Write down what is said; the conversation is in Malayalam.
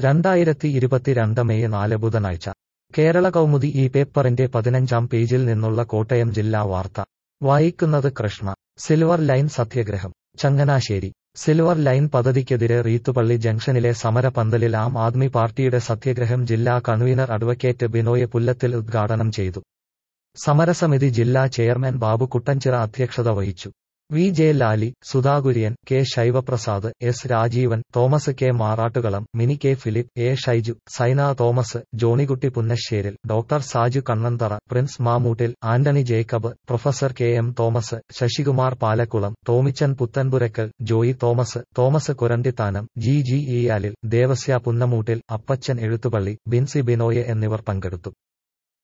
2022 മെയ് 4 ബുധനാഴ്ച കേരള കൗമുദി ഈ പേപ്പറിന്റെ 15-ാം പേജിൽ നിന്നുള്ള കോട്ടയം ജില്ലാ വാർത്ത വായിക്കുന്നത് Krishna. Silver line satyagraha Changanassery. Silver line പദ്ധതിക്കെതിരെ റീത്തുപള്ളി ജംഗ്ഷനിലെ സമരപന്തലിൽ ആം ആദ്മി പാർട്ടിയുടെ സത്യാഗ്രഹം ജില്ലാ കൺവീനർ അഡ്വക്കേറ്റ് ബിനോയ് പുല്ലത്തിൽ ഉദ്ഘാടനം ചെയ്തു. സമരസമിതി ജില്ലാ ചെയർമാൻ ബാബു കുട്ടൻചിറ അധ്യക്ഷത വഹിച്ചു. V. J. Lali, Sudha Kurian, K. Shaivaprasad, S. Rajeevan, Thomas K. Marattukalam, Mini K. Philip, A. Shaiju, Saina Thomas, Johnykutty Punnasseril, doctor Saju Kannanthara, Prince Mamoottil, Antony Jacob, professor K. M. Thomas, Sasikumar Palakkulam, Tomichan Puthenpurackal, Joy Thomas, Thomas Kurandithanam, G. G. Iyalil, Devasya Punnamoottil, Appachan Ezhuthupally, Binsy Binoy എന്നിവർ പങ്കെടുത്തു.